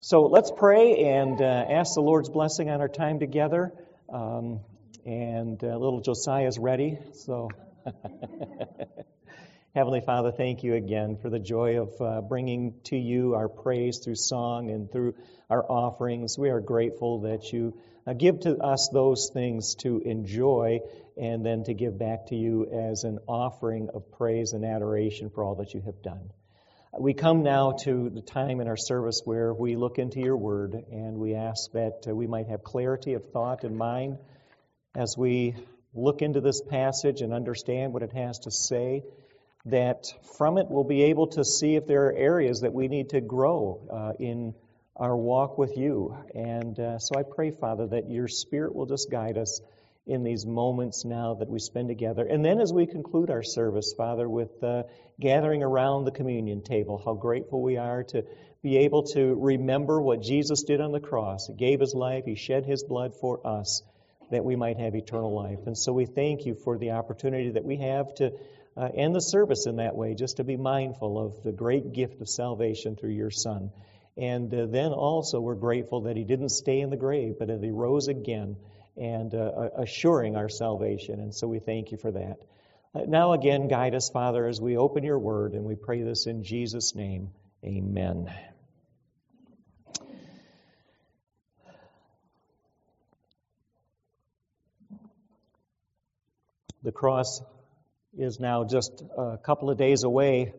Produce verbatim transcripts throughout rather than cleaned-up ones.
So let's pray and uh, ask the Lord's blessing on our time together. Um, and uh, little Josiah's ready. So, Heavenly Father, thank you again for the joy of uh, bringing to you our praise through song and through our offerings. We are grateful that you uh, give to us those things to enjoy and then to give back to you as an offering of praise and adoration for all that you have done. We come now to the time in our service where we look into your word and we ask that uh, we might have clarity of thought and mind as we look into this passage and understand what it has to say, that from it we'll be able to see if there are areas that we need to grow uh, in our walk with you. And uh, so I pray, Father, that your Spirit will just guide us in these moments now that we spend together. And then as we conclude our service, Father, with uh, gathering around the communion table, how grateful we are to be able to remember what Jesus did on the cross. He gave his life, he shed his blood for us, that we might have eternal life. And so we thank you for the opportunity that we have to uh, end the service in that way, just to be mindful of the great gift of salvation through your Son. And uh, then also we're grateful that he didn't stay in the grave, but that he rose again, and uh, assuring our salvation. And so we thank you for that. Uh, now again, guide us, Father, as we open your word, and we pray this in Jesus' name. Amen. The cross is now just a couple of days away,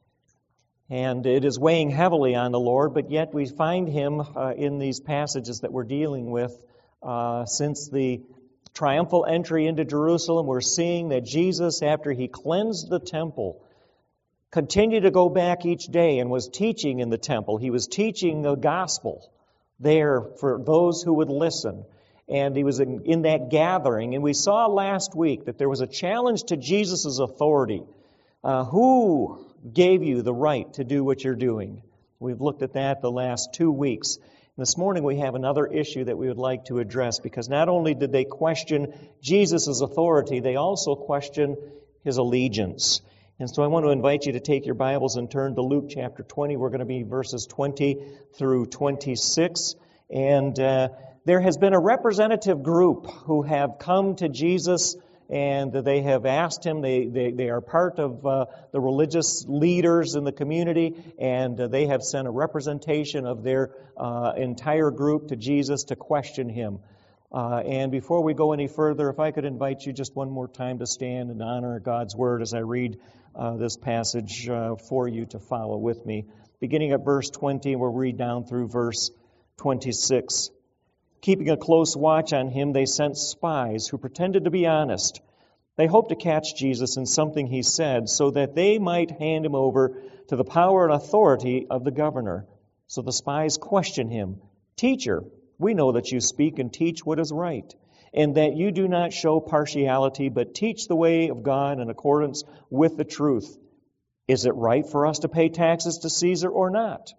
and it is weighing heavily on the Lord, but yet we find him uh, in these passages that we're dealing with. Uh, since the triumphal entry into Jerusalem, we're seeing that Jesus, after he cleansed the temple, continued to go back each day and was teaching in the temple. He was teaching the gospel there for those who would listen. And he was in, in that gathering. And we saw last week that there was a challenge to Jesus' authority. Uh, who gave you the right to do what you're doing? We've looked at that the last two weeks. This morning we have another issue that we would like to address, because not only did they question Jesus' authority, they also question his allegiance. And so I want to invite you to take your Bibles and turn to Luke chapter twenty. We're going to be verses twenty through twenty-six. And uh, there has been a representative group who have come to Jesus, and they have asked him, they, they, they are part of uh, the religious leaders in the community, and uh, they have sent a representation of their uh, entire group to Jesus to question him. Uh, and before we go any further, if I could invite you just one more time to stand and honor God's Word as I read uh, this passage uh, for you to follow with me. Beginning at verse twenty, we'll read down through verse twenty-six. Keeping a close watch on him, they sent spies who pretended to be honest. They hoped to catch Jesus in something he said, so that they might hand him over to the power and authority of the governor. So the spies questioned him, "Teacher, we know that you speak and teach what is right, and that you do not show partiality, but teach the way of God in accordance with the truth. Is it right for us to pay taxes to Caesar or not?"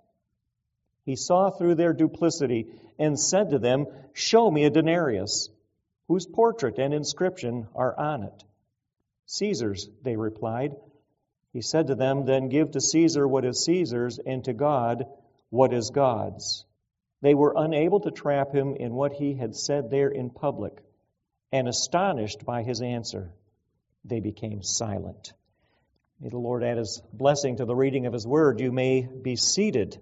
He saw through their duplicity and said to them, "Show me a denarius. Whose portrait and inscription are on it?" "Caesar's," they replied. He said to them, "Then give to Caesar what is Caesar's, and to God what is God's." They were unable to trap him in what he had said there in public, and astonished by his answer, they became silent. May the Lord add his blessing to the reading of his word. You may be seated.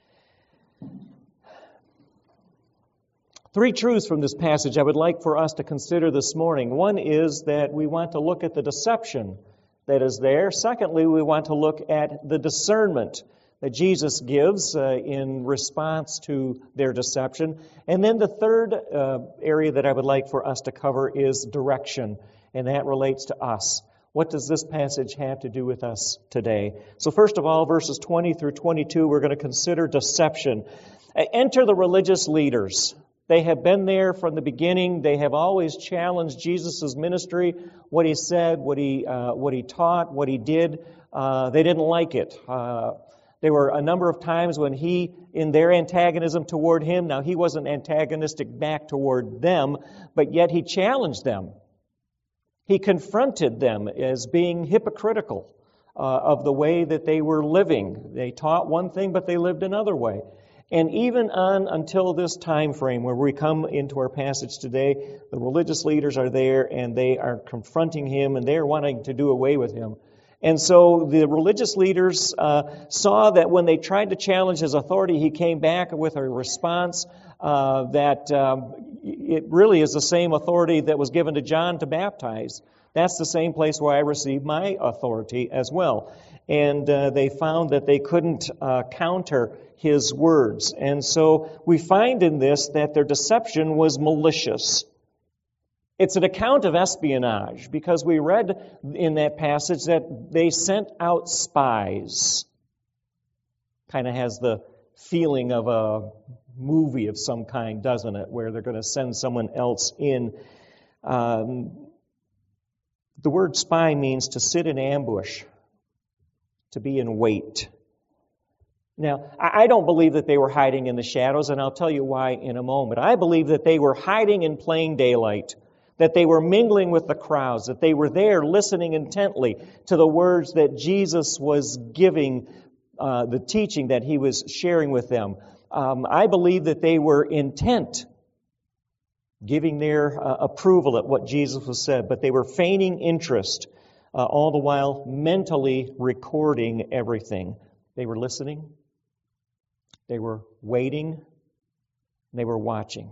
Three truths from this passage I would like for us to consider this morning. One is that we want to look at the deception that is there. Secondly, we want to look at the discernment that Jesus gives uh, in response to their deception. And then the third uh, area that I would like for us to cover is direction, and that relates to us. What does this passage have to do with us today? So first of all, verses twenty through twenty-two, we're going to consider deception. Enter the religious leaders. They have been there from the beginning. They have always challenged Jesus' ministry, what he said, what he uh, what he taught, what he did. Uh, they didn't like it. Uh, there were a number of times when he, in their antagonism toward him, now he wasn't antagonistic back toward them, but yet he challenged them. He confronted them as being hypocritical uh, of the way that they were living. They taught one thing, but they lived another way. And even on until this time frame where we come into our passage today, the religious leaders are there and they are confronting him and they're wanting to do away with him. And so the religious leaders uh, saw that when they tried to challenge his authority, he came back with a response uh, that um, it really is the same authority that was given to John to baptize. That's the same place where I received my authority as well. And uh, they found that they couldn't uh, counter his words. And so we find in this that their deception was malicious. It's an account of espionage, because we read in that passage that they sent out spies. Kind of has the feeling of a movie of some kind, doesn't it, where they're going to send someone else in. Um, the word spy means to sit in ambush, to be in wait. Now, I don't believe that they were hiding in the shadows, and I'll tell you why in a moment. I believe that they were hiding in plain daylight, that they were mingling with the crowds, that they were there listening intently to the words that Jesus was giving, uh, the teaching that he was sharing with them. Um, I believe that they were intent, giving their uh, approval at what Jesus was said, but they were feigning interest, uh, all the while mentally recording everything. They were listening, they were waiting, they were watching.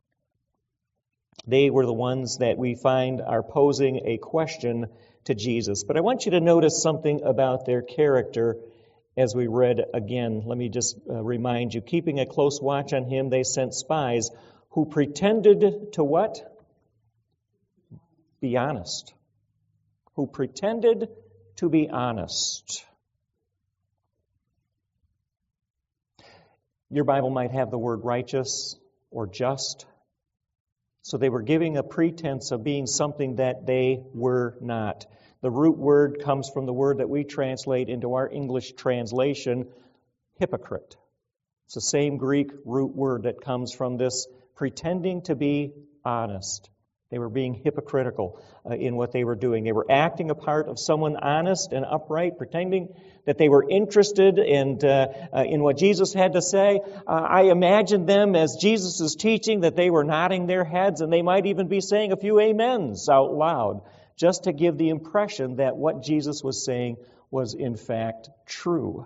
They were the ones that we find are posing a question to Jesus. But I want you to notice something about their character as we read again. Let me just uh, remind you. Keeping a close watch on him, they sent spies who pretended to what? Be honest. Who pretended to be honest. Your Bible might have the word righteous or just. So they were giving a pretense of being something that they were not. The root word comes from the word that we translate into our English translation, hypocrite. It's the same Greek root word that comes from this pretending to be honest. They were being hypocritical uh, in what they were doing. They were acting a part of someone honest and upright, pretending that they were interested in, uh, uh, in what Jesus had to say. Uh, I imagined them as Jesus is teaching that they were nodding their heads, and they might even be saying a few amens out loud, just to give the impression that what Jesus was saying was in fact true.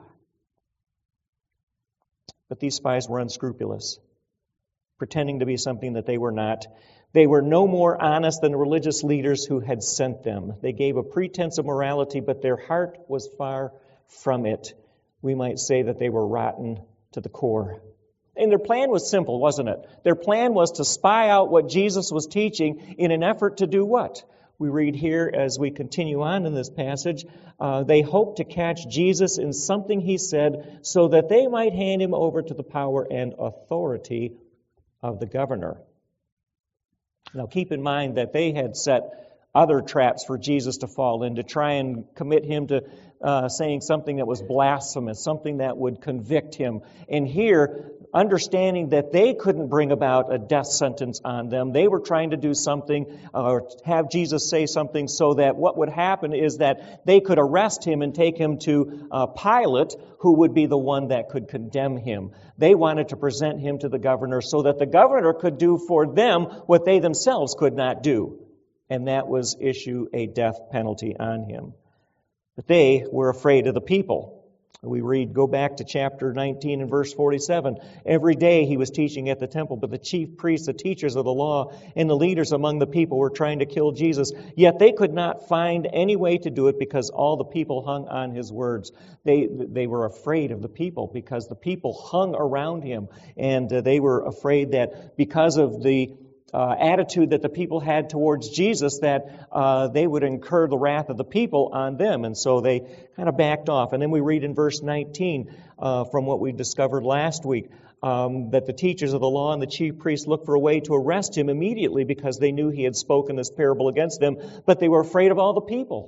But these spies were unscrupulous, pretending to be something that they were not. They were no more honest than the religious leaders who had sent them. They gave a pretense of morality, but their heart was far from it. We might say that they were rotten to the core. And their plan was simple, wasn't it? Their plan was to spy out what Jesus was teaching in an effort to do what? We read here as we continue on in this passage, uh, they hoped to catch Jesus in something he said so that they might hand him over to the power and authority of the governor. Now keep in mind that they had set other traps for Jesus to fall in, to try and commit him to uh, saying something that was blasphemous, something that would convict him. And here, understanding that they couldn't bring about a death sentence on them, they were trying to do something, or have Jesus say something so that what would happen is that they could arrest him and take him to uh, Pilate, who would be the one that could condemn him. They wanted to present him to the governor so that the governor could do for them what they themselves could not do. And that was issue a death penalty on him. But they were afraid of the people. We read, go back to chapter nineteen and verse forty-seven. Every day he was teaching at the temple, but the chief priests, the teachers of the law, and the leaders among the people were trying to kill Jesus. Yet they could not find any way to do it because all the people hung on his words. They they were afraid of the people because the people hung around him. And uh, they were afraid that because of the Uh, attitude that the people had towards Jesus, that uh, they would incur the wrath of the people on them. And so they kind of backed off. And then we read in verse nineteen uh, from what we discovered last week, um, that the teachers of the law and the chief priests looked for a way to arrest him immediately because they knew he had spoken this parable against them, but they were afraid of all the people.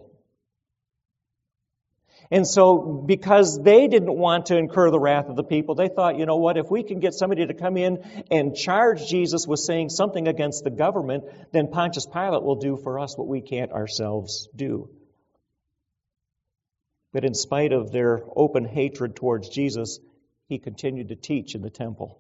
And so because they didn't want to incur the wrath of the people, they thought, you know what, if we can get somebody to come in and charge Jesus with saying something against the government, then Pontius Pilate will do for us what we can't ourselves do. But in spite of their open hatred towards Jesus, he continued to teach in the temple.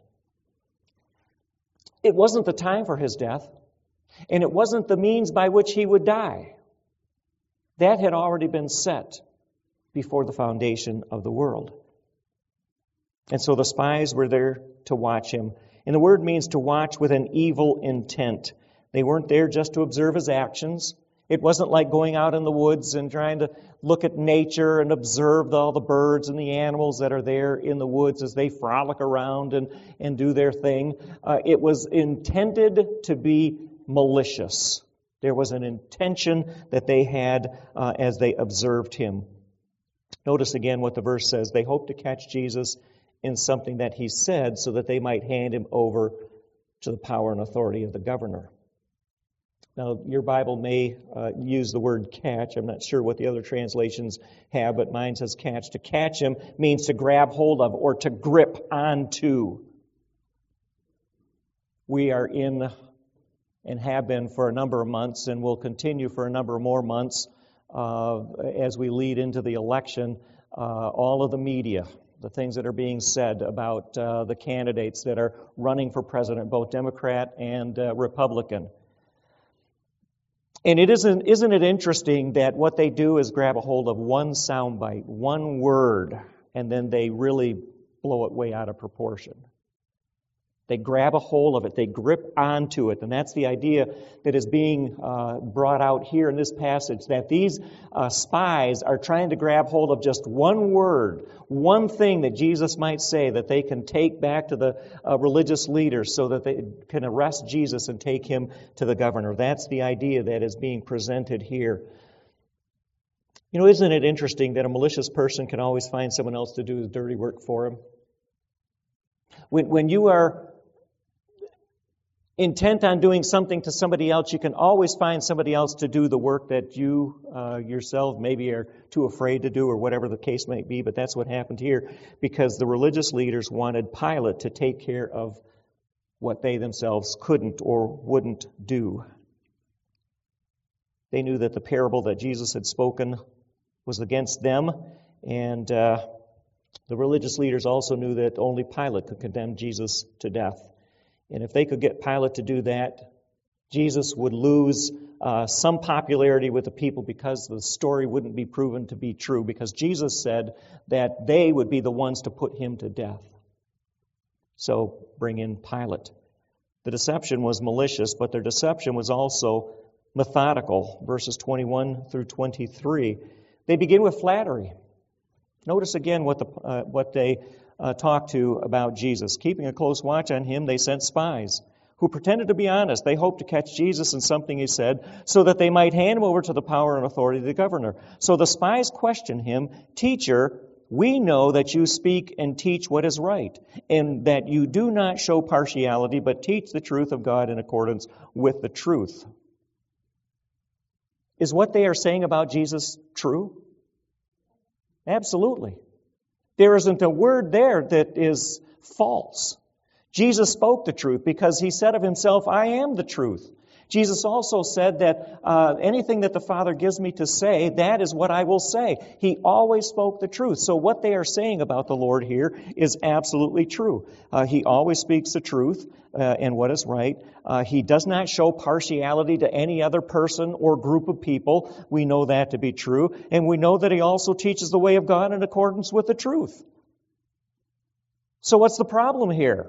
It wasn't the time for his death, and it wasn't the means by which he would die. That had already been set before the foundation of the world. And so the spies were there to watch him. And the word means to watch with an evil intent. They weren't there just to observe his actions. It wasn't like going out in the woods and trying to look at nature and observe all the birds and the animals that are there in the woods as they frolic around and, and do their thing. Uh, it was intended to be malicious. There was an intention that they had uh, as they observed him. Notice again what the verse says. They hoped to catch Jesus in something that he said so that they might hand him over to the power and authority of the governor. Now, your Bible may uh, use the word catch. I'm not sure what the other translations have, but mine says catch. To catch him means to grab hold of or to grip onto. We are in and have been for a number of months and will continue for a number of more months uh, as we lead into the election, uh, all of the media, the things that are being said about uh, the candidates that are running for president, both Democrat and uh, Republican. And it isn't, isn't it interesting that what they do is grab a hold of one soundbite, one word, and then they really blow it way out of proportion. They grab a hold of it. They grip onto it. And that's the idea that is being uh, brought out here in this passage, that these uh, spies are trying to grab hold of just one word, one thing that Jesus might say that they can take back to the uh, religious leaders so that they can arrest Jesus and take him to the governor. That's the idea that is being presented here. You know, isn't it interesting that a malicious person can always find someone else to do the dirty work for him? When, when you are intent on doing something to somebody else, you can always find somebody else to do the work that you uh, yourself maybe are too afraid to do or whatever the case might be. But that's what happened here because the religious leaders wanted Pilate to take care of what they themselves couldn't or wouldn't do. They knew that the parable that Jesus had spoken was against them, and uh, the religious leaders also knew that only Pilate could condemn Jesus to death. And if they could get Pilate to do that, Jesus would lose uh, some popularity with the people because the story wouldn't be proven to be true, because Jesus said that they would be the ones to put him to death. So bring in Pilate. The deception was malicious, but their deception was also methodical. Verses twenty-one through twenty-three. They begin with flattery. Notice again what the uh, what they uh, talked to about Jesus. Keeping a close watch on him, they sent spies who pretended to be honest. They hoped to catch Jesus in something he said so that they might hand him over to the power and authority of the governor. So the spies questioned him, "Teacher, we know that you speak and teach what is right, and that you do not show partiality, but teach the truth of God in accordance with the truth." Is what they are saying about Jesus true? Absolutely. There isn't a word there that is false. Jesus spoke the truth because he said of himself, "I am the truth." Jesus also said that uh, anything that the Father gives me to say, that is what I will say. He always spoke the truth. So what they are saying about the Lord here is absolutely true. Uh, he always speaks the truth uh, and what is right. Uh, he does not show partiality to any other person or group of people. We know that to be true. And we know that he also teaches the way of God in accordance with the truth. So what's the problem here?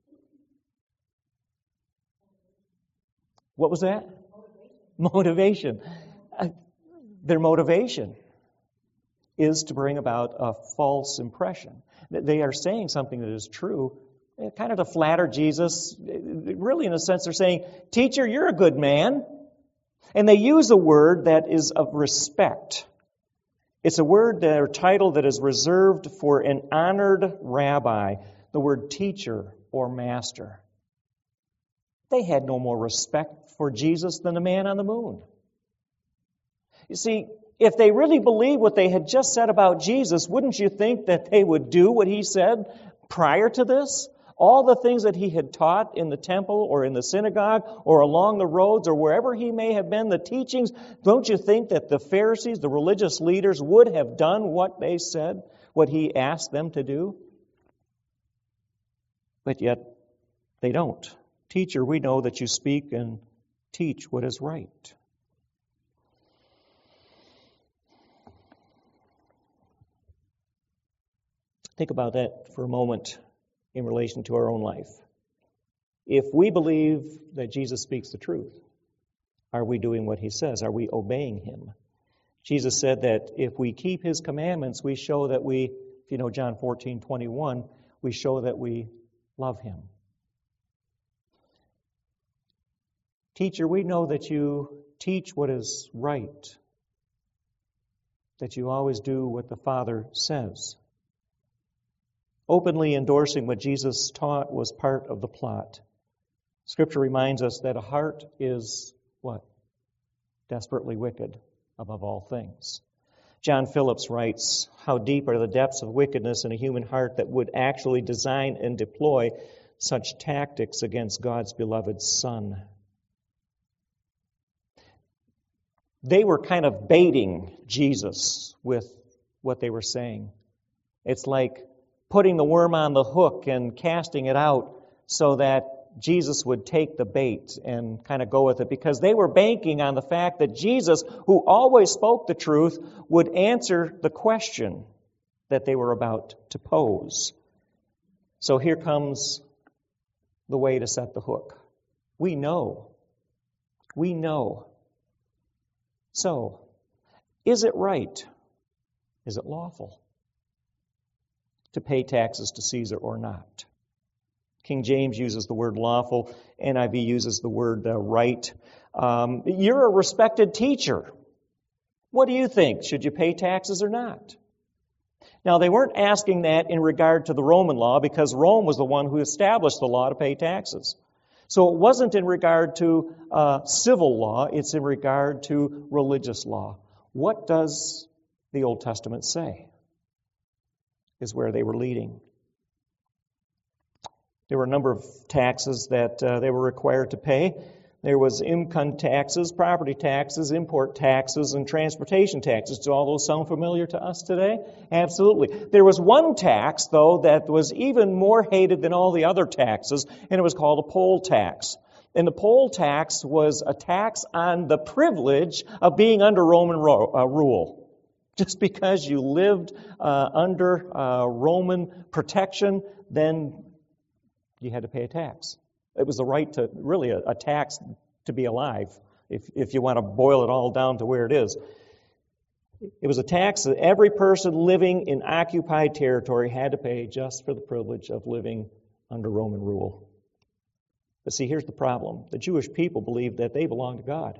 What was that? Motivation. Uh, their motivation is to bring about a false impression. They are saying something that is true, kind of to flatter Jesus. Really, in a sense, they're saying, "Teacher, you're a good man." And they use a word that is of respect. It's a word or title that is reserved for an honored rabbi, the word teacher or master. They had no more respect for Jesus than the man on the moon. You see, if they really believed what they had just said about Jesus, wouldn't you think that they would do what he said prior to this? All the things that he had taught in the temple or in the synagogue or along the roads or wherever he may have been, the teachings, don't you think that the Pharisees, the religious leaders, would have done what they said, what he asked them to do? but yet they don't. Teacher, we know that you speak and teach what is right. Think about that for a moment in relation to our own life. If we believe that Jesus speaks the truth, are we doing what he says? Are we obeying him? Jesus said that if we keep his commandments, we show that we, if you know John fourteen twenty-one, we show that we love him. Teacher, we know that you teach what is right, that you always do what the Father says. Openly endorsing what Jesus taught was part of the plot. Scripture reminds us that a heart is what? Desperately wicked above all things. John Phillips writes, "How deep are the depths of wickedness in a human heart that would actually design and deploy such tactics against God's beloved Son." They were kind of baiting Jesus with what they were saying. It's like putting the worm on the hook and casting it out so that Jesus would take the bait and kind of go with it, because they were banking on the fact that Jesus, who always spoke the truth, would answer the question that they were about to pose. So here comes the way to set the hook. We know. We know. So, is it right? Is it lawful to pay taxes to Caesar or not? King James uses the word lawful. N I V uses the word uh, right. Um, you're a respected teacher. What do you think? Should you pay taxes or not? Now, they weren't asking that in regard to the Roman law, because Rome was the one who established the law to pay taxes. So it wasn't in regard to uh, civil law, it's in regard to religious law. What does the Old Testament say? Is where they were leading. There were a number of taxes that uh, they were required to pay. There was income taxes, property taxes, import taxes, and transportation taxes. Do all those sound familiar to us today? Absolutely. There was one tax, though, that was even more hated than all the other taxes, and it was called a poll tax. And the poll tax was a tax on the privilege of being under Roman ro- uh, rule. Just because you lived uh, under uh, Roman protection, then you had to pay a tax. It was the right to, really, a, a tax to be alive, if, if you want to boil it all down to where it is. It was a tax that every person living in occupied territory had to pay just for the privilege of living under Roman rule. But see, here's the problem. The Jewish people believed that they belonged to God.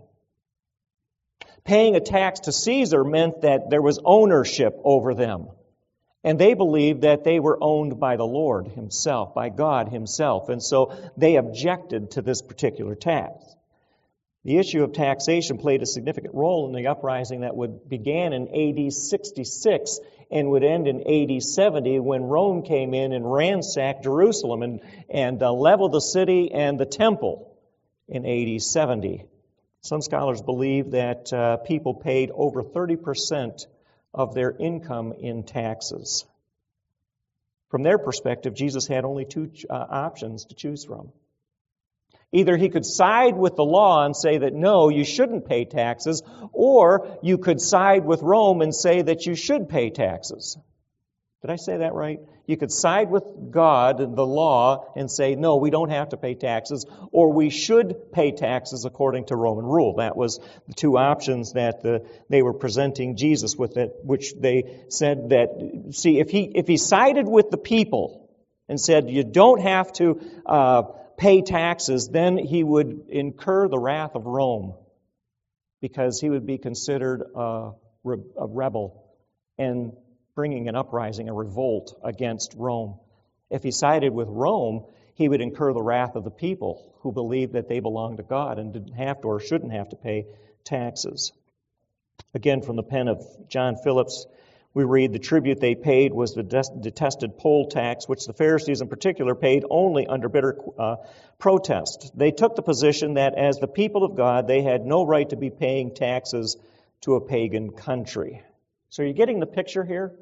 Paying a tax to Caesar meant that there was ownership over them. And they believed that they were owned by the Lord himself, by God himself. And so they objected to this particular tax. The issue of taxation played a significant role in the uprising that would began in A D sixty-six and would end in A D seventy, when Rome came in and ransacked Jerusalem and, and uh, leveled the city and the temple in A D seventy. Some scholars believe that uh, people paid over thirty percent of their income in taxes. From their perspective, Jesus had only two uh, options to choose from. Either he could side with the law and say that, no, you shouldn't pay taxes, or you could side with Rome and say that you should pay taxes. Did I say that right? You could side with God, the law, and say, no, we don't have to pay taxes, or we should pay taxes according to Roman rule. That was the two options that the, they were presenting Jesus with, it, which they said that, see, if he, if he sided with the people and said, you don't have to uh, pay taxes, then he would incur the wrath of Rome, because he would be considered a, a rebel and bringing an uprising, a revolt against Rome. If he sided with Rome, he would incur the wrath of the people who believed that they belonged to God and didn't have to or shouldn't have to pay taxes. Again, from the pen of John Phillips, we read, the tribute they paid was the detested poll tax, which the Pharisees in particular paid only under bitter uh, protest. They took the position that as the people of God, they had no right to be paying taxes to a pagan country. So are you getting the picture here?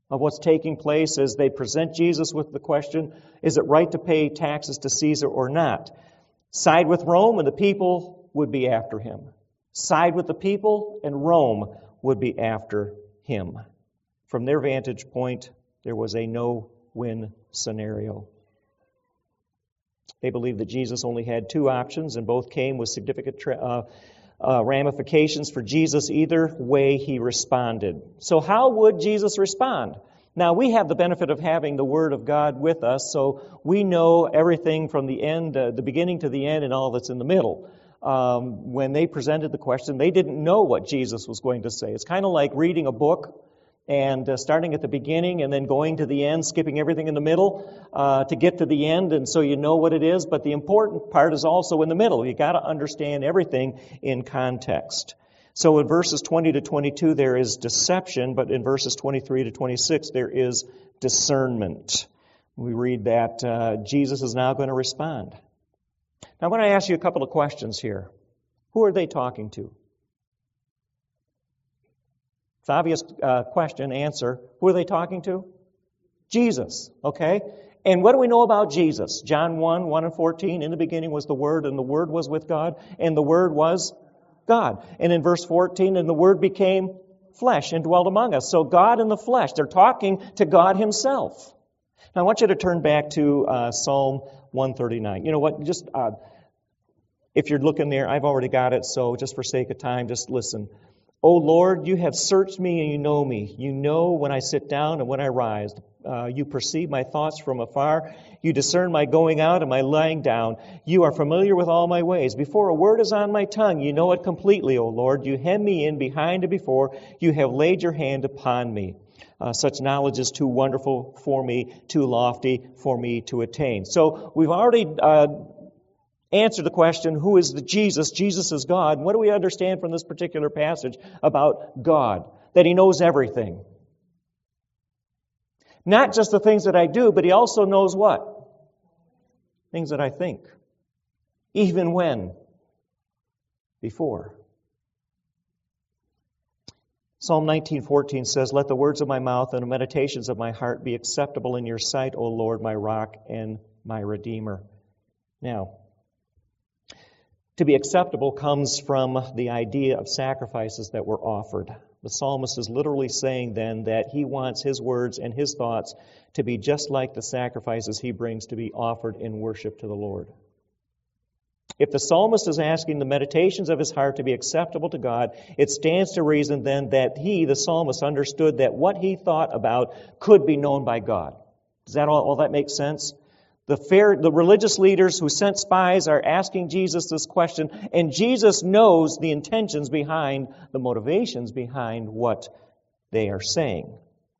of what's taking place as they present Jesus with the question, is it right to pay taxes to Caesar or not? Side with Rome and the people would be after him. Side with the people and Rome would be after him. From their vantage point, there was a no-win scenario. They believed that Jesus only had two options, and both came with significant tra- uh, uh, ramifications for Jesus. Either way, he responded. So how would Jesus respond? Now, we have the benefit of having the Word of God with us, so we know everything from the end, uh, the beginning to the end, and all that's in the middle. Um, when they presented the question, they didn't know what Jesus was going to say. It's kind of like reading a book and uh, starting at the beginning and then going to the end, skipping everything in the middle uh, to get to the end, and so you know what it is. But the important part is also in the middle. You got to understand everything in context. So in verses twenty to twenty-two, there is deception, but in verses twenty-three to twenty-six, there is discernment. We read that uh, Jesus is now going to respond. Now, I want to ask you a couple of questions here. Who are they talking to? It's an obvious uh, question, answer. Who are they talking to? Jesus, okay? And what do we know about Jesus? John one, one and fourteen, in the beginning was the Word, and the Word was with God, and the Word was God. And in verse fourteen, and the Word became flesh and dwelt among us. So God in the flesh, they're talking to God Himself. Now I want you to turn back to uh, Psalm one thirty-nine. You know what, just uh, if you're looking there, I've already got it, so just for sake of time, just listen. O Lord, you have searched me and you know me. You know when I sit down and when I rise. Uh, you perceive my thoughts from afar. You discern my going out and my lying down. You are familiar with all my ways. Before a word is on my tongue, you know it completely, O Lord. You hem me in behind and before. You have laid your hand upon me. Uh, such knowledge is too wonderful for me, too lofty for me to attain. So we've already uh, answered the question, who is the Jesus? Jesus is God. What do we understand from this particular passage about God? That He knows everything. Not just the things that I do, but He also knows what? Things that I think. Even when? Before. Psalm nineteen fourteen says, let the words of my mouth and the meditations of my heart be acceptable in your sight, O Lord, my rock and my redeemer. Now, to be acceptable comes from the idea of sacrifices that were offered. The psalmist is literally saying then that he wants his words and his thoughts to be just like the sacrifices he brings to be offered in worship to the Lord. If the psalmist is asking the meditations of his heart to be acceptable to God, it stands to reason then that he, the psalmist, understood that what he thought about could be known by God. Does that all, all that make sense? The fair, the religious leaders who sent spies are asking Jesus this question, and Jesus knows the intentions behind, the motivations behind what they are saying.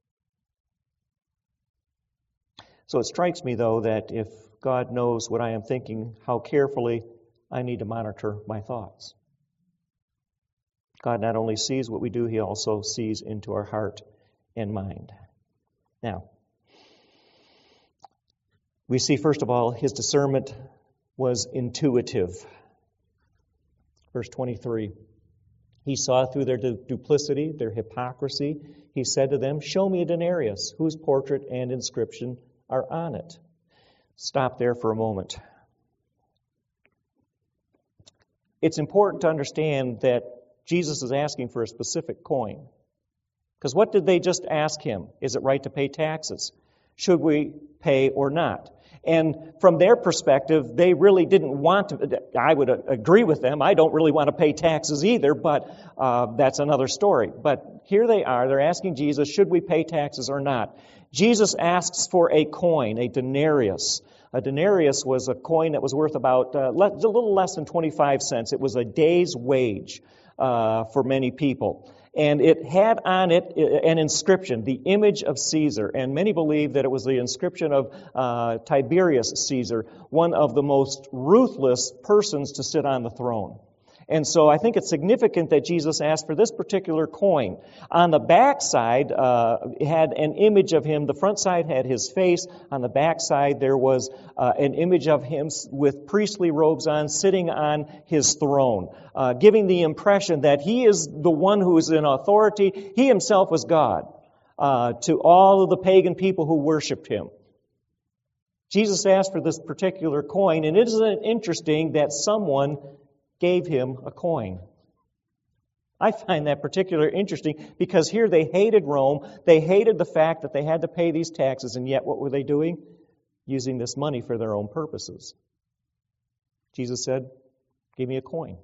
So it strikes me, though, that if God knows what I am thinking, how carefully I need to monitor my thoughts. God not only sees what we do, He also sees into our heart and mind. Now, we see, first of all, His discernment was intuitive. Verse twenty-three, He saw through their duplicity, their hypocrisy. He said to them, show me a denarius, whose portrait and inscription are on it. Stop there for a moment. It's important to understand that Jesus is asking for a specific coin. Because what did they just ask Him? Is it right to pay taxes? Should we pay or not? And from their perspective, they really didn't want to. I would agree with them. I don't really want to pay taxes either, but uh, that's another story. But here they are. They're asking Jesus, should we pay taxes or not? Jesus asks for a coin, a denarius. A denarius was a coin that was worth about uh, le- a little less than twenty-five cents. It was a day's wage uh, for many people. And it had on it an inscription, the image of Caesar. And many believe that it was the inscription of uh, Tiberius Caesar, one of the most ruthless persons to sit on the throne. And so I think it's significant that Jesus asked for this particular coin. On the back side, uh, it had an image of Him. The front side had His face. On the back side, there was uh, an image of Him with priestly robes on, sitting on His throne, uh, giving the impression that He is the one who is in authority. He Himself was God. uh, to all of the pagan people who worshipped him. Jesus asked for this particular coin, and isn't it interesting that someone gave him a coin? I find that particularly interesting because here they hated Rome. They hated the fact that they had to pay these taxes, and yet what were they doing? Using this money for their own purposes. Jesus said, give me a coin.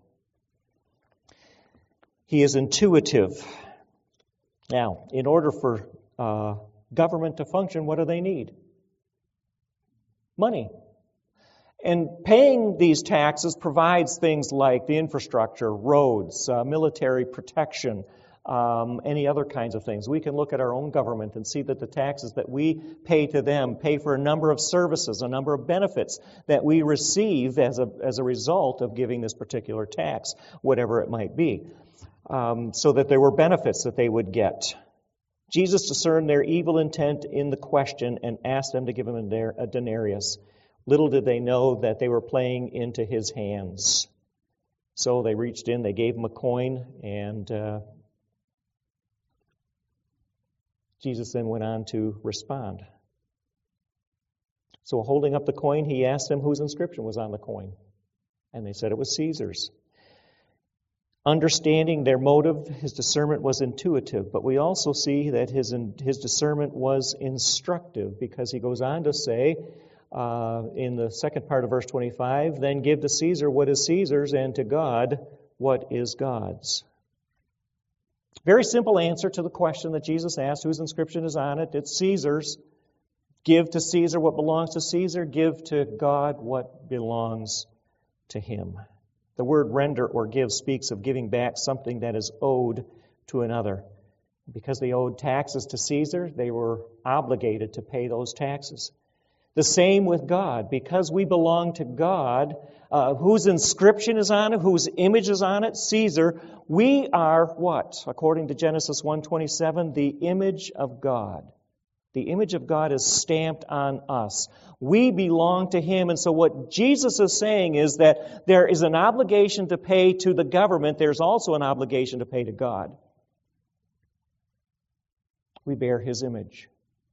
He is intuitive. Now, in order for uh, government to function, what do they need? Money. And paying these taxes provides things like the infrastructure, roads, uh, military protection, um, any other kinds of things. We can look at our own government and see that the taxes that we pay to them pay for a number of services, a number of benefits that we receive as a, as a result of giving this particular tax, whatever it might be, um, so that there were benefits that they would get. Jesus discerned their evil intent in the question and asked them to give him a denarius. Little did they know that they were playing into his hands. So they reached in, they gave him a coin, and uh, Jesus then went on to respond. So holding up the coin, he asked them whose inscription was on the coin. And they said it was Caesar's. Understanding their motive, his discernment was intuitive, but we also see that his, his discernment was instructive, because he goes on to say, Uh, in the second part of verse twenty-five, then give to Caesar what is Caesar's, and to God what is God's. Very simple answer to the question that Jesus asked, whose inscription is on it? It's Caesar's. Give to Caesar what belongs to Caesar. Give to God what belongs to him. The word render or give speaks of giving back something that is owed to another. Because they owed taxes to Caesar, they were obligated to pay those taxes. The same with God. Because we belong to God, uh, whose inscription is on it, whose image is on it, Caesar, we are what? According to Genesis one twenty-seven, the image of God. The image of God is stamped on us. We belong to him. And so what Jesus is saying is that there is an obligation to pay to the government. There's also an obligation to pay to God. We bear his image.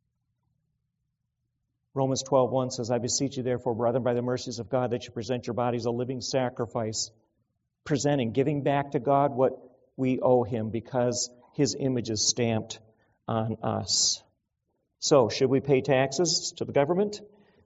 Romans twelve one says, I beseech you therefore, brethren, by the mercies of God, that you present your bodies a living sacrifice, presenting, giving back to God what we owe him, because his image is stamped on us. So, should we pay taxes to the government?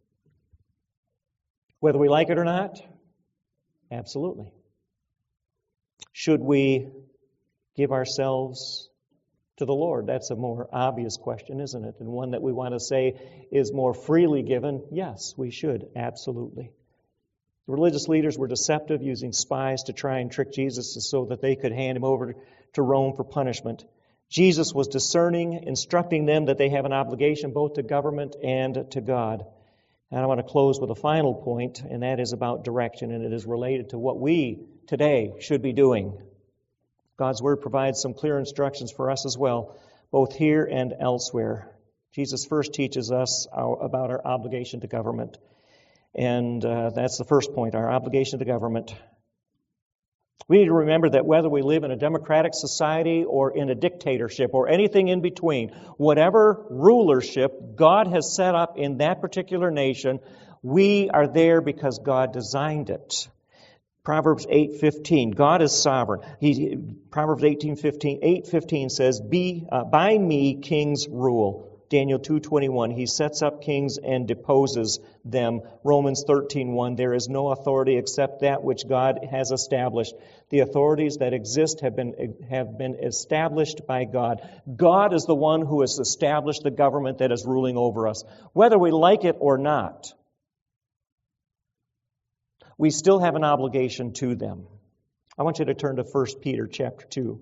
Whether we like it or not? Absolutely. Should we give ourselves to the Lord? That's a more obvious question, isn't it? And one that we want to say is more freely given. Yes, we should. Absolutely. The religious leaders were deceptive, using spies to try and trick Jesus so that they could hand him over to Rome for punishment. Jesus was discerning, instructing them that they have an obligation both to government and to God. And I want to close with a final point, and that is about direction, and it is related to what we today should be doing. God's Word provides some clear instructions for us as well, both here and elsewhere. Jesus first teaches us our, about our obligation to government. And uh, that's the first point, our obligation to government. We need to remember that whether we live in a democratic society or in a dictatorship or anything in between, whatever rulership God has set up in that particular nation, we are there because God designed it. Proverbs eight fifteen, God is sovereign. He, Proverbs eighteen fifteen, eight fifteen says, "Be uh, by me kings rule." Daniel two twenty-one, he sets up kings and deposes them. Romans thirteen one, there is no authority except that which God has established. The authorities that exist have been have been established by God. God is the one who has established the government that is ruling over us. Whether we like it or not, we still have an obligation to them. I want you to turn to First Peter chapter two.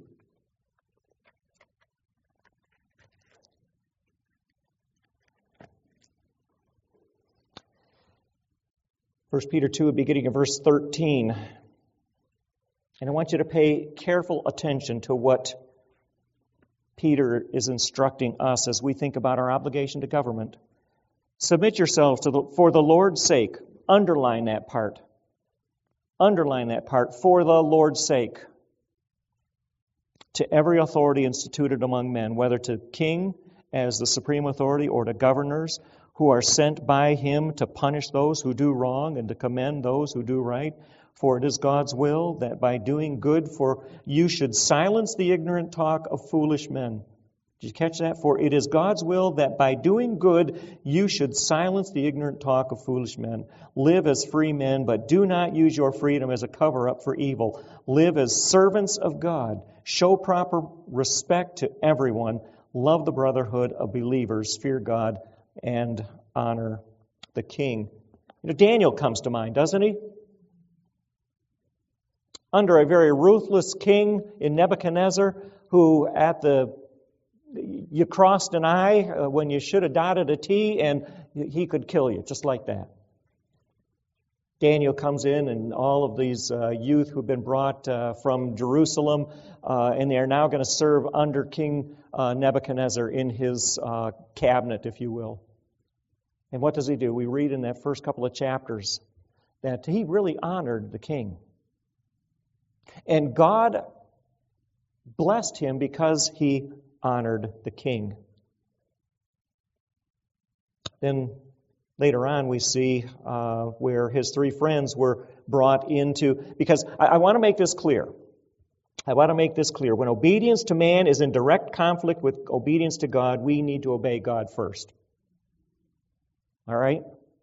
First Peter two, beginning of verse thirteen. And I want you to pay careful attention to what Peter is instructing us as we think about our obligation to government. Submit yourselves to the, for the Lord's sake. Underline that part. Underline that part. For the Lord's sake. To every authority instituted among men, whether to king as the supreme authority, or to governors who are sent by him to punish those who do wrong and to commend those who do right. For it is God's will that by doing good for you should silence the ignorant talk of foolish men. Did you catch that? For it is God's will that by doing good you should silence the ignorant talk of foolish men. Live as free men, but do not use your freedom as a cover-up for evil. Live as servants of God. Show proper respect to everyone. Love the brotherhood of believers. Fear God and honor the king. You know, Daniel comes to mind, doesn't he? Under a very ruthless king in Nebuchadnezzar, who at the you crossed an I uh, when you should have dotted a T, and he could kill you, just like that. Daniel comes in, and all of these uh, youth who've been brought uh, from Jerusalem, uh, and they are now going to serve under King uh, Nebuchadnezzar in his uh, cabinet, if you will. And what does he do? We read in that first couple of chapters that he really honored the king. And God blessed him because he honored the king. Then later on we see uh, where his three friends were brought into, because I, I want to make this clear. I want to make this clear. When obedience to man is in direct conflict with obedience to God, we need to obey God first. All right?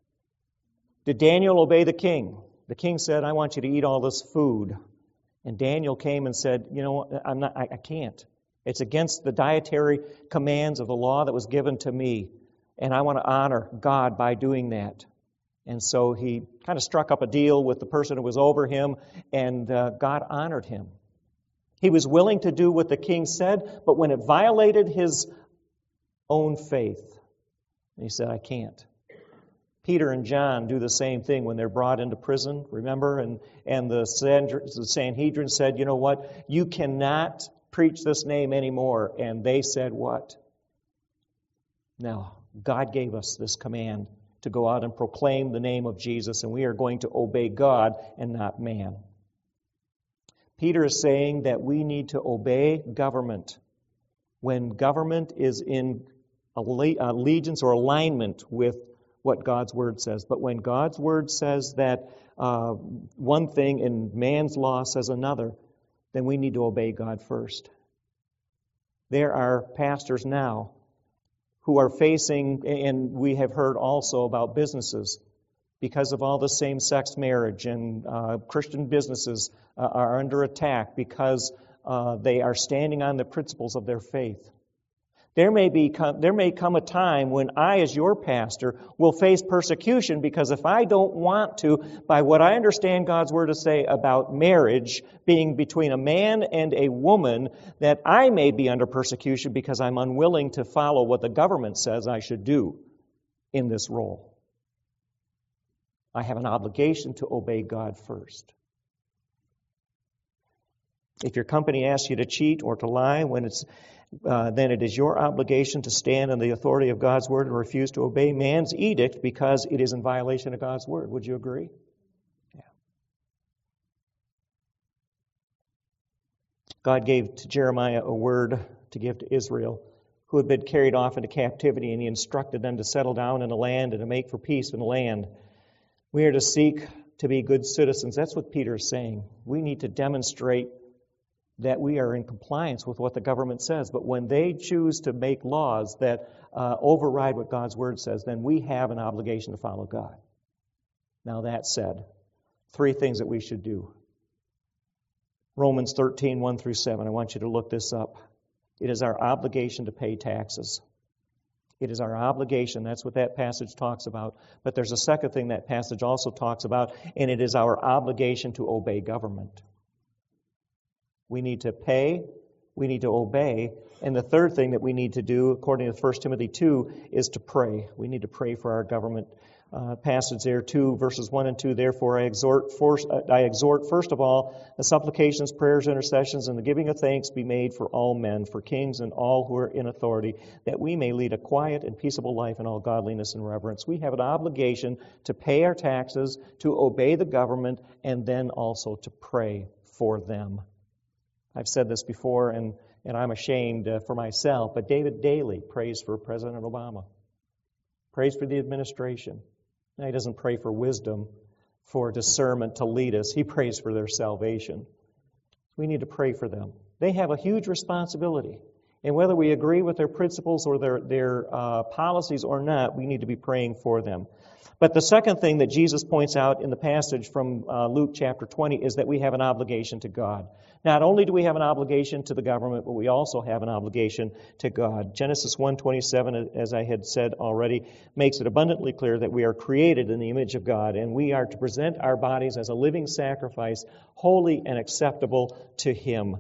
Did Daniel obey the king? The king said, I want you to eat all this food. And Daniel came and said, you know, I'm not, I, I can't. It's against the dietary commands of the law that was given to me. And I want to honor God by doing that. And so he kind of struck up a deal with the person who was over him, and uh, God honored him. He was willing to do what the king said, but when it violated his own faith, he said, I can't. Peter and John do the same thing when they're brought into prison, remember? And, and the Sanhedrin said, you know what? You cannot preach this name anymore. And they said what? No, God gave us this command to go out and proclaim the name of Jesus, and we are going to obey God and not man. Peter is saying that we need to obey government when government is in allegiance or alignment with what God's Word says. But when God's Word says that uh, one thing and man's law says another, then we need to obey God first. There are pastors now who are facing, and we have heard also about businesses, because of all the same-sex marriage, and uh, Christian businesses uh, are under attack because uh, they are standing on the principles of their faith. There may be there may come a time when I, as your pastor, will face persecution because if I don't want to, by what I understand God's Word to say about marriage being between a man and a woman, that I may be under persecution because I'm unwilling to follow what the government says I should do in this role. I have an obligation to obey God first. If your company asks you to cheat or to lie when it's Uh, then it is your obligation to stand on the authority of God's Word and refuse to obey man's edict because it is in violation of God's Word. Would you agree? Yeah. God gave to Jeremiah a word to give to Israel, who had been carried off into captivity, and he instructed them to settle down in the land and to make for peace in the land. We are to seek to be good citizens. That's what Peter is saying. We need to demonstrate that we are in compliance with what the government says. But when they choose to make laws that uh, override what God's Word says, then we have an obligation to follow God. Now that said, three things that we should do. Romans thirteen, one through seven. I want you to look this up. It is our obligation to pay taxes. It is our obligation. That's what that passage talks about. But there's a second thing that passage also talks about, and it is our obligation to obey government. We need to pay, we need to obey, and the third thing that we need to do, according to First Timothy two, is to pray. We need to pray for our government. Uh, passage there, two, verses one and two, therefore I exhort, first, I exhort first of all, the supplications, prayers, intercessions, and the giving of thanks be made for all men, for kings and all who are in authority, that we may lead a quiet and peaceable life in all godliness and reverence. We have an obligation to pay our taxes, to obey the government, and then also to pray for them. I've said this before, and and I'm ashamed uh, for myself. But David daily prays for President Obama, prays for the administration. Now, he doesn't pray for wisdom, for discernment to lead us. He prays for their salvation. We need to pray for them. They have a huge responsibility. And whether we agree with their principles or their, their uh, policies or not, we need to be praying for them. But the second thing that Jesus points out in the passage from uh, Luke chapter twenty is that we have an obligation to God. Not only do we have an obligation to the government, but we also have an obligation to God. Genesis one twenty-seven, as I had said already, makes it abundantly clear that we are created in the image of God, and we are to present our bodies as a living sacrifice, holy and acceptable to Him.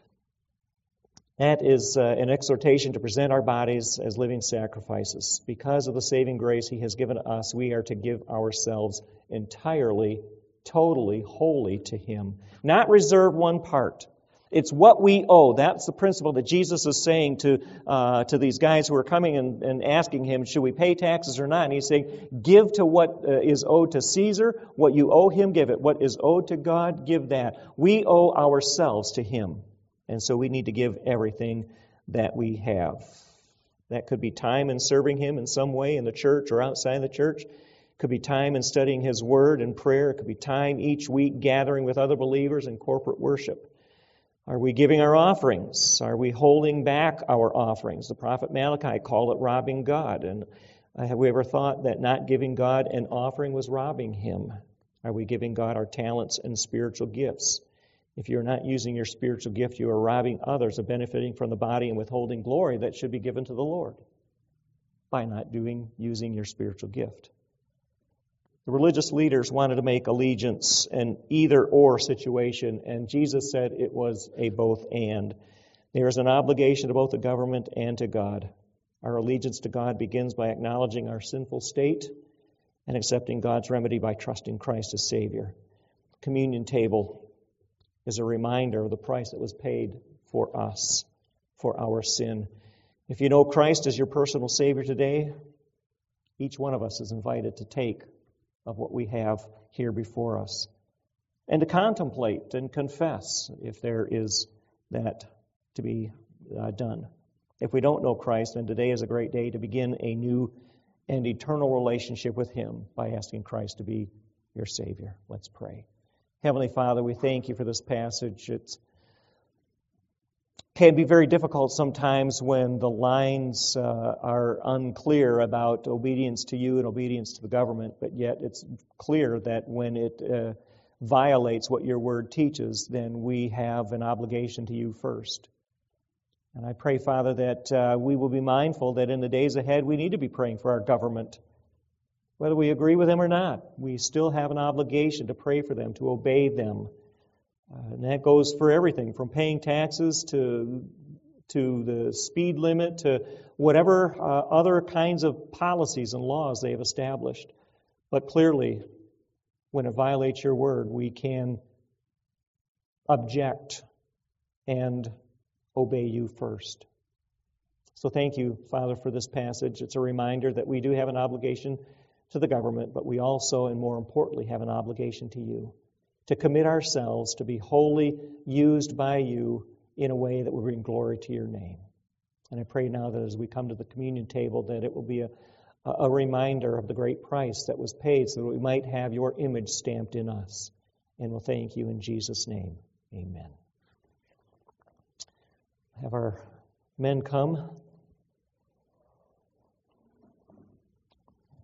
That is uh, an exhortation to present our bodies as living sacrifices. Because of the saving grace He has given us, we are to give ourselves entirely, totally, wholly to Him. Not reserve one part. It's what we owe. That's the principle that Jesus is saying to uh, to these guys who are coming and, and asking Him, should we pay taxes or not? And He's saying, give to what uh, is owed to Caesar. What you owe him, give it. What is owed to God, give that. We owe ourselves to Him. And so we need to give everything that we have. That could be time in serving Him in some way in the church or outside the church. It could be time in studying His Word and prayer. It could be time each week gathering with other believers in corporate worship. Are we giving our offerings? Are we holding back our offerings? The prophet Malachi called it robbing God. And have we ever thought that not giving God an offering was robbing Him? Are we giving God our talents and spiritual gifts? If you're not using your spiritual gift, you are robbing others of benefiting from the body and withholding glory that should be given to the Lord by not doing using your spiritual gift. The religious leaders wanted to make allegiance an either-or situation, and Jesus said it was a both-and. There is an obligation to both the government and to God. Our allegiance to God begins by acknowledging our sinful state and accepting God's remedy by trusting Christ as Savior. Communion table is a reminder of the price that was paid for us, for our sin. If you know Christ as your personal Savior today, each one of us is invited to take of what we have here before us and to contemplate and confess if there is that to be uh, done. If we don't know Christ, then today is a great day to begin a new and eternal relationship with Him by asking Christ to be your Savior. Let's pray. Heavenly Father, we thank You for this passage. It can be very difficult sometimes when the lines uh, are unclear about obedience to You and obedience to the government, but yet it's clear that when it uh, violates what Your Word teaches, then we have an obligation to You first. And I pray, Father, that uh, we will be mindful that in the days ahead we need to be praying for our government. Whether we agree with them or not, we still have an obligation to pray for them, to obey them. Uh, and that goes for everything, from paying taxes to to the speed limit to whatever uh, other kinds of policies and laws they have established. But clearly, when it violates Your Word, we can object and obey You first. So thank You, Father, for this passage. It's a reminder that we do have an obligation to the government, but we also, and more importantly, have an obligation to You, to commit ourselves to be wholly used by You in a way that will bring glory to Your name. And I pray now that as we come to the communion table, that it will be a, a reminder of the great price that was paid so that we might have Your image stamped in us. And we'll thank You in Jesus' name. Amen. Have our men come.